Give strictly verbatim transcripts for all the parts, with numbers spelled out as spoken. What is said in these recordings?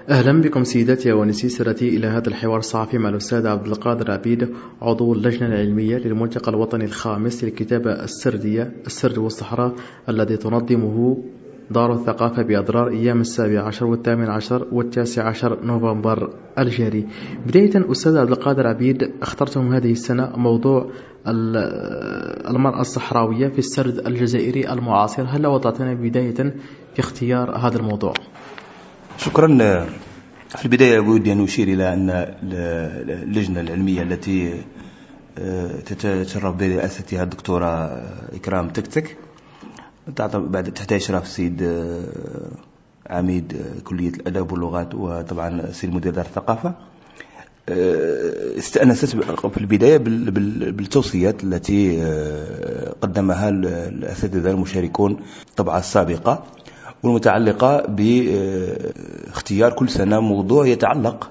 أهلا بكم سيداتي ونسي سادتي إلى هذا الحوار الصحفي مع الأستاذ عبد القادر عبيد، عضو اللجنة العلمية للملتقى الوطني الخامس للكتابة السردية السرد والصحراء الذي تنظمه دار الثقافة بأضرار أيام السابع عشر والثامن عشر والتاسع عشر نوفمبر الجاري. بداية أستاذ عبد القادر عبيد، اخترتم هذه السنة موضوع المرأة الصحراوية في السرد الجزائري المعاصر، هل وضعتنا بداية في اختيار هذا الموضوع؟ شكرا. في البداية أود أن أشير إلى أن اللجنة العلمية التي تتشرف برئاستها الدكتورة إكرام تكتك بعد تحت إشراف السيد عميد كلية الأدب واللغات وطبعا السيد مدير دار الثقافة استأنست في البداية بالتوصيات التي قدمها الأساتذة المشاركون الطبعة السابقة والمتعلقة باختيار كل سنة موضوع يتعلق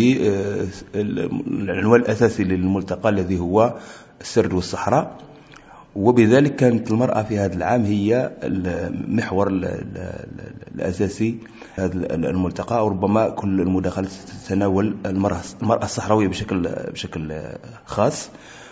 بالعنوان الأساسي للملتقى الذي هو السرد والصحراء. وبذلك كانت المرأة في هذا العام هي المحور الأساسي هذا الملتقى، وربما كل المداخلات تتناول المرأة الصحراوية بشكل بشكل خاص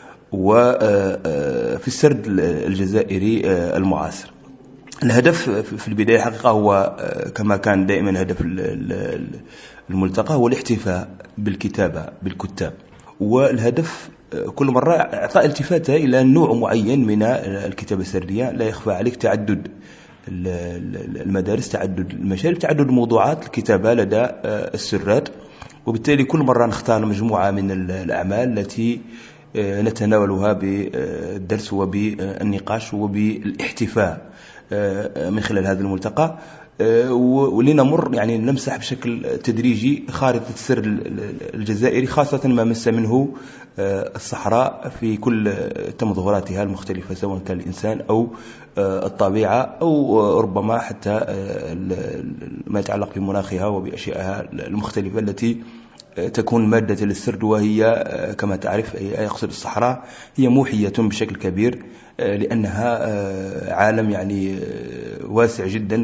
وفي السرد الجزائري المعاصر. الهدف في البداية حقيقة هو كما كان دائما هدف الملتقى هو الاحتفاء بالكتابة بالكتاب، والهدف كل مرة إعطاء التفاتة إلى نوع معين من الكتابة السردية. لا يخفى عليك تعدد المدارس، تعدد المشارب، تعدد موضوعات الكتابة لدى السراد، وبالتالي كل مرة نختار مجموعة من الأعمال التي نتناولها بالدرس وبالنقاش وبالاحتفاء من خلال هذا الملتقى، ولنمر يعني نمسح بشكل تدريجي خارطة السرد الجزائري، خاصة ما مس منه الصحراء في كل تمظهراتها المختلفة، سواء كان الإنسان أو الطبيعة أو ربما حتى ما يتعلق بمناخها وبأشيائها المختلفة التي تكون مادة للسرد. وهي كما تعرف يقصد الصحراء هي موحية بشكل كبير، لأنها عالم يعني واسع جدا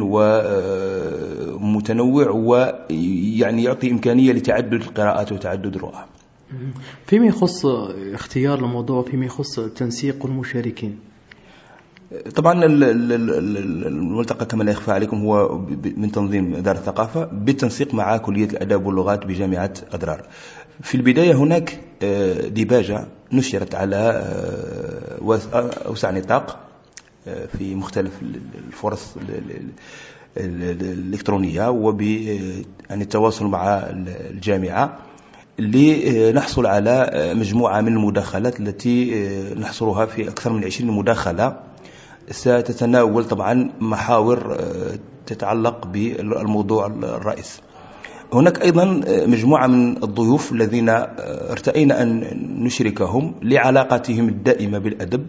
ومتنوع ويعني يعطي إمكانية لتعدد القراءات وتعدد الرؤى. فيما يخص اختيار الموضوع، فيما يخص تنسيق المشاركين، طبعا الملتقى كما لا يخفى عليكم هو من تنظيم دار الثقافة بالتنسيق مع كلية الأدب واللغات بجامعة أضرار. في البداية هناك ديباجة نشرت على أوسع نطاق في مختلف الفرص الإلكترونية وبالتواصل مع الجامعة لنحصل على مجموعة من المداخلات التي نحصرها في أكثر من عشرين مداخلة ستتناول طبعا محاور تتعلق بالموضوع الرئيسي. هناك أيضا مجموعة من الضيوف الذين ارتأينا أن نشركهم لعلاقاتهم الدائمة بالأدب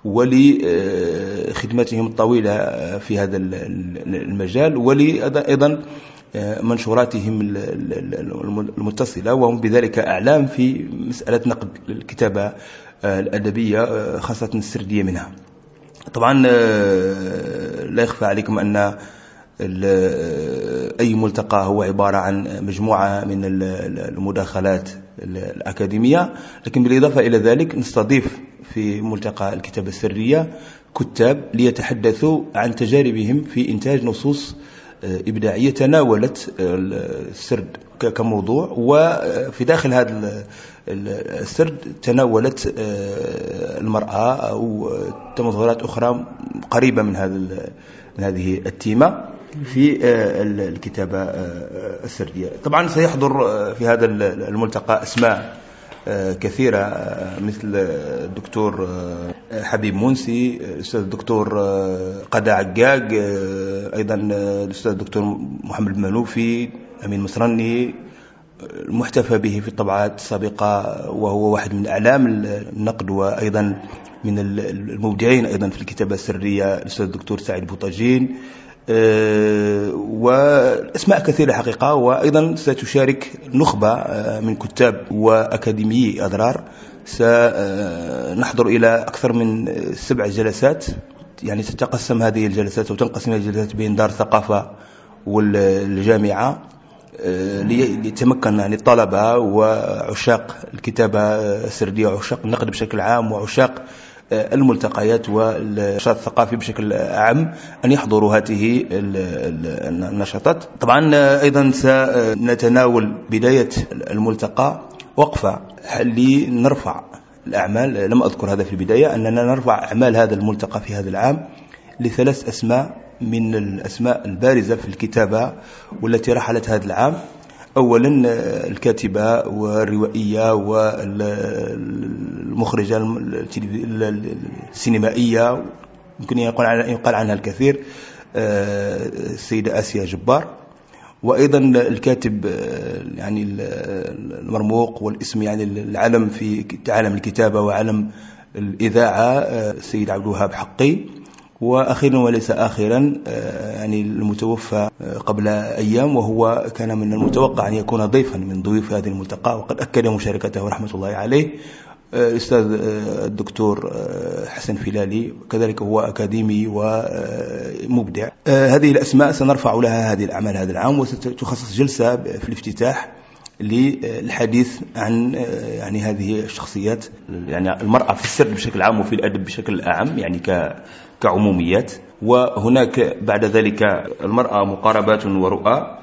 ولخدمتهم الطويلة في هذا المجال، ولأيضا منشوراتهم المتصلة، وهم بذلك أعلام في مسألة نقد الكتابة الأدبية خاصة السردية منها. طبعا لا يخفى عليكم أن أي ملتقى هو عبارة عن مجموعة من المداخلات الأكاديمية، لكن بالإضافة إلى ذلك نستضيف في ملتقى الكتابة السرية كتاب ليتحدثوا عن تجاربهم في إنتاج نصوص إبداعية تناولت السرد كموضوع، وفي داخل هذا السرد تناولت المرأة أو تمظهرات أخرى قريبة من هذا من هذه التيمة في الكتابة السردية. طبعا سيحضر في هذا الملتقى أسماء كثيرة مثل الدكتور حبيب منسي، الأستاذ الدكتور قدا عقاق، أيضا الأستاذ الدكتور محمد المنوفي، أمين مصرني المحتفى به في الطبعات السابقة وهو واحد من أعلام النقد وأيضا من المبدعين أيضا في الكتابة السرية الأستاذ الدكتور سعيد بوطاجين، وأسماء كثيرة حقيقة. وأيضا ستشارك نخبة من كتاب وأكاديميي أضرار، سنحضر إلى أكثر من سبع جلسات، يعني تتقسم هذه الجلسات وتنقسم هذه الجلسات بين دار الثقافة والجامعة ليتمكن يعني الطلبة وعشاق الكتابة السردية وعشاق النقد بشكل عام وعشاق الملتقيات والنشاط الثقافي بشكل عام أن يحضروا هذه النشاطات. طبعا أيضا سنتناول بداية الملتقى وقفة لنرفع الأعمال. لم أذكر هذا في البداية، أننا نرفع أعمال هذا الملتقى في هذا العام لثلاث أسماء من الأسماء البارزة في الكتابة والتي رحلت هذا العام. أولا الكاتبة والروائية والمخرجة السينمائية يمكن يقال عنها الكثير، السيدة آسيا جبار. وأيضا الكاتب يعني المرموق والاسم يعني العالم في عالم الكتابة وعالم الإذاعة السيد عبد الوهاب حقي. وأخيرا وليس آخرا يعني المتوفى قبل أيام، وهو كان من المتوقع أن يكون ضيفا من ضيوف هذه الملتقى وقد أكد مشاركته رحمة الله عليه، الأستاذ الدكتور حسن فيلالي، كذلك هو أكاديمي ومبدع. هذه الأسماء سنرفع لها هذه الأعمال هذا العام، وستخصص جلسة في الافتتاح للحديث عن يعني هذه الشخصيات، يعني المرأة في السرد بشكل عام وفي الأدب بشكل أعم يعني كعموميات. وهناك بعد ذلك المرأة مقاربات ورؤى،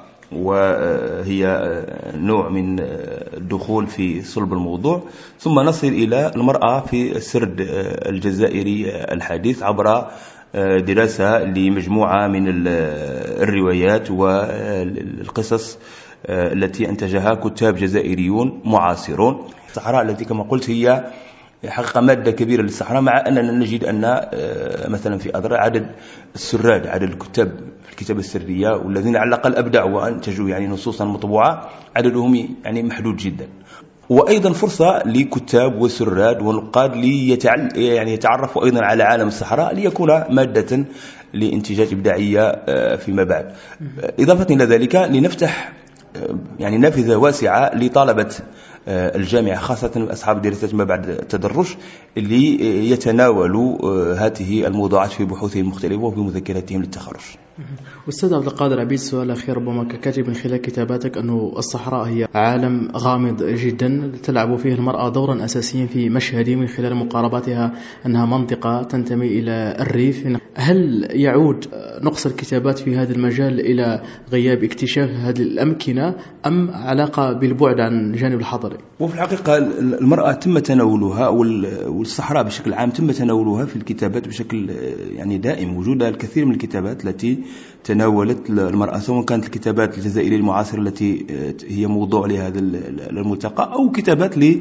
وهي نوع من الدخول في صلب الموضوع. ثم نصل إلى المرأة في السرد الجزائري الحديث عبر دراسة لمجموعة من الروايات والقصص التي أنتجها كتاب جزائريون معاصرون. الصحراء التي كما قلت هي حقيقة مادة كبيرة للصحراء، مع أننا نجد أن مثلا في أذرع عدد السراد، عدد الكتاب في الكتابة السرية والذين على الأقل أبدعوا وأنتجوا يعني نصوصا مطبوعة عددهم يعني محدود جدا. وأيضا فرصة لكتاب وسراد ونقاد ليتعل يعني يتعرفوا أيضا على عالم الصحراء ليكون مادة لانتاجات إبداعية فيما بعد. إضافة إلى ذلك لنفتح يعني نافذة واسعة لطلبة الجامعة خاصة أصحاب دراسات ما بعد التدرج اللي يتناولوا هذه الموضوعات في بحوثهم المختلفة وفي مذكراتهم للتخرج. أستاذ عبد القادر عبيد، سؤال أخير ربما ككاتب من خلال كتاباتك، أنه الصحراء هي عالم غامض جدا تلعب فيه المرأة دورا أساسيا في مشهده من خلال مقارباتها أنها منطقة تنتمي إلى الريف. هل يعود نقص الكتابات في هذا المجال إلى غياب اكتشاف هذه الأمكنة أم علاقة بالبعد عن جانب الحضري؟ وفي الحقيقة المرأة تم تناولها والصحراء بشكل عام تم تناولها في الكتابات بشكل يعني دائم. وجود الكثير من الكتابات التي تناولت المرأة، سواء كانت الكتابات الجزائرية المعاصرة التي هي موضوع لهذا الملتقى أو كتابات ل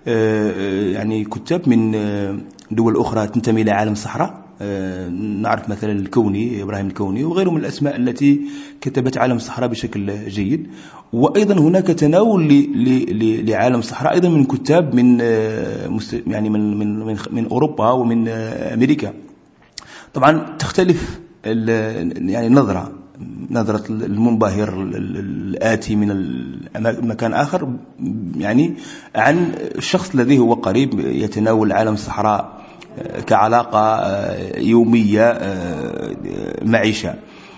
يعني كتاب من دول أخرى تنتمي إلى عالم الصحراء. نعرف مثلا الكوني، إبراهيم الكوني وغيره من الأسماء التي كتبت عالم الصحراء بشكل جيد. وأيضا هناك تناول لعالم الصحراء أيضا من كتاب من يعني من من من أوروبا ومن أمريكا. طبعا تختلف يعني نظرة نظرة المنبهر الآتي من مكان آخر يعني عن الشخص الذي هو قريب يتناول عالم الصحراء كعلاقة يومية معيشة.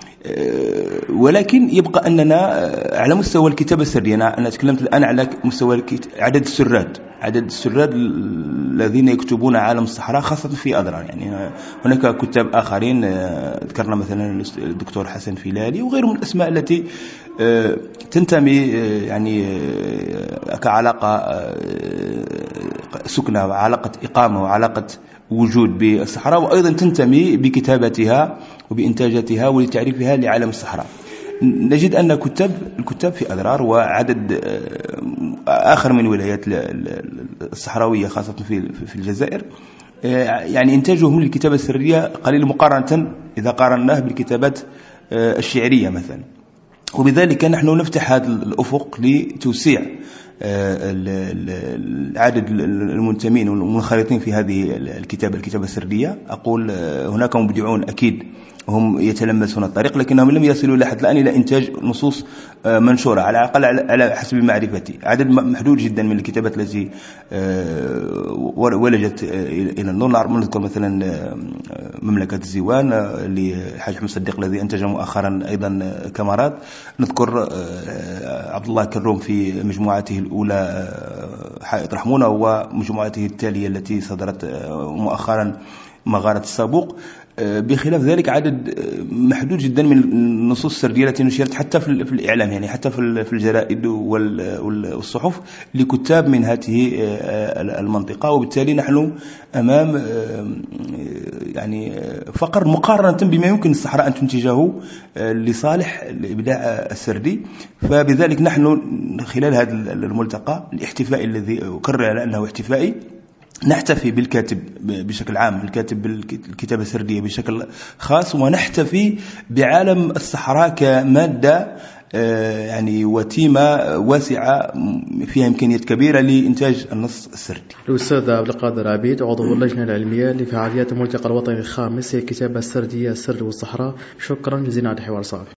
ولكن يبقى أننا على مستوى الكتابة السرية، أنا تكلمت الآن على مستوى عدد السراد عدد السراد الذين يكتبون عالم الصحراء خاصة في أذرع. يعني هناك كتاب آخرين ذكرنا مثلا الدكتور حسن فيلالي وغيره من الأسماء التي تنتمي يعني كعلاقة سكنة وعلاقة إقامة وعلاقة وجود بالصحراء، وأيضا تنتمي بكتابتها وبإنتاجاتها ولتعريفها لعالم الصحراء. نجد أن كتاب الكتاب في أذرار وعدد آخر من ولايات الصحراوية خاصة في في الجزائر يعني إنتاجهم للكتابة السرية قليل مقارنة إذا قارناه بالكتابات الشعرية مثلا. وبذلك نحن نفتح هذا الأفق لتوسيع عدد المنتمين والمنخرطين في هذه الكتابة الكتابة السردية. أقول هناك مبدعون أكيد هم يتلمسون الطريق، لكنهم لم يصلوا لحد الآن إلى إنتاج نصوص منشورة على الأقل على حسب معرفتي. عدد محدود جدا من الكتابات التي ولجت إلى النور. نذكر مثلا مملكة الزوان لحاج أحمد صديق الذي أنتج مؤخرا أيضا كامارات. نذكر عبد الله كروم في مجموعته الأولى حائط رحمونة، ومجموعته التالية التي صدرت مؤخرا مغارة الصابوق. بخلاف ذلك عدد محدود جدا من النصوص السردية التي نشرت حتى في الإعلام، يعني حتى في الجرائد والصحف لكتاب من هذه المنطقة. وبالتالي نحن أمام يعني فقر مقارنة بما يمكن الصحراء أن تنتجه لصالح الإبداع السردي. فبذلك نحن خلال هذا الملتقى الاحتفائي الذي أكرر على أنه احتفائي نحتفي بالكاتب بشكل عام، الكاتب بالكتابة السردية بشكل خاص، ونحتفي بعالم الصحراء كمادة يعني وتيمة واسعة فيها إمكانيات كبيرة لإنتاج النص السردي. الأستاذ عبد القادر عبيد عضو اللجنة العلمية لفعاليات الملتقى الوطني الخامس للكتابة السردية السر والصحراء، شكرا جزيلا على الحوار الصافي.